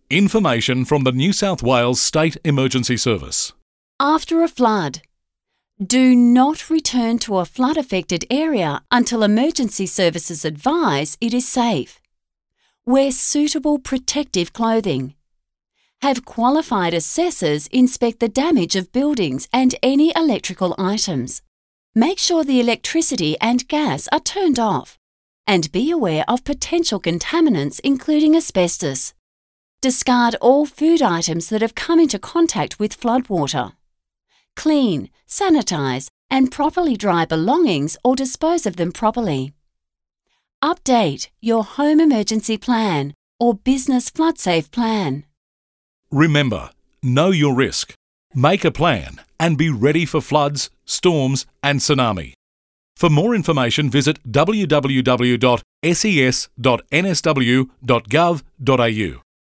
Information from the New South Wales State Emergency Service. After a flood, do not return to a flood-affected area until emergency services advise it is safe. Wear suitable protective clothing. Have qualified assessors inspect the damage of buildings and any electrical items. Make sure the electricity and gas are turned off. And be aware of potential contaminants including asbestos. Discard all food items that have come into contact with floodwater. Clean, sanitize, and properly dry belongings or dispose of them properly. Update your home emergency plan or business flood-safe plan. Remember, know your risk, make a plan, and be ready for floods, storms, and tsunami. For more information, visit www.ses.nsw.gov.au.